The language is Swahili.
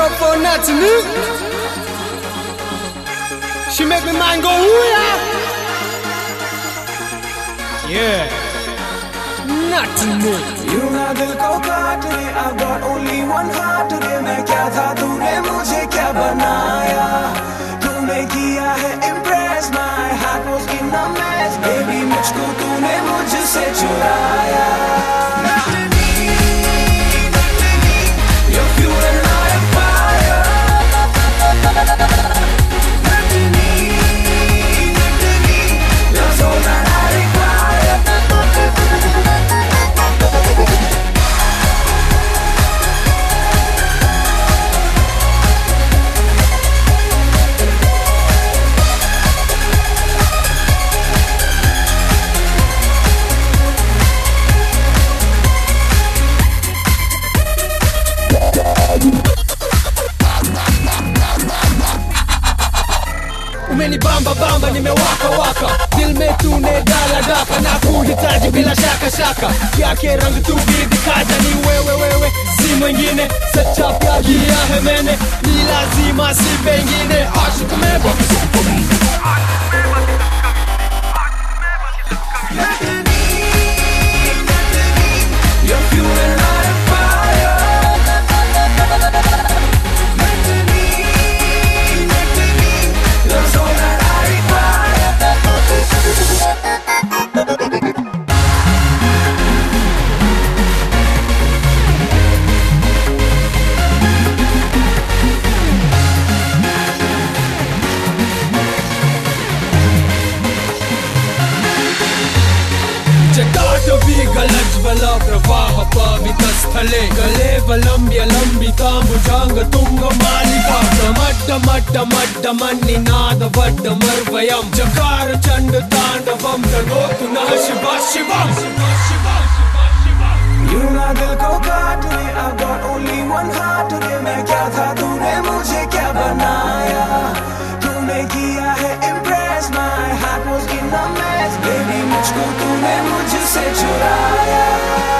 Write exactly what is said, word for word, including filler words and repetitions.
up for nothing, eh? She make me mind go, ooh yeah. Yeah. Nothing more. You ना दिल को काट दे, I've got only one heart to give. मैं क्या था तूने मुझे क्या बनाया, तूने किया है impress, my heart was in a mess. Baby मुझको तूने मुझसे चुराया. You're fuel and I am fire. That's all that I require. Umenibamba bamba nimewaka waka, दिल में तूने डाला डाका, ना kuhitaji bila shaka shaka, yake rangi tu bidikaja ni wewe wewe, si mwingine, सच्चा प्यार किया है मैंने, ni lazima si pengine, आशिक में बस You're fuel and I am fire. That's all that I require. जटाटवी गलज्ज्वला प्रवाह पावितस्थले, कलेवलम्ब्य लम्बिताम्बुजाङ्ग तुङ्गमालिका, प्रमड्डमड्डमड्डमन्निनादवड्डमर्वयम्, जकार चण्ड ताण्डवम् करोतु नः शिवः शिवम्. You ना दिल को काट दे, I've got only one heart to give. मैं क्या था तूने मुझे क्या बनाया, तूने किया है impress, my heart was in a mess. Baby मुझको तूने मुझसे चुराया.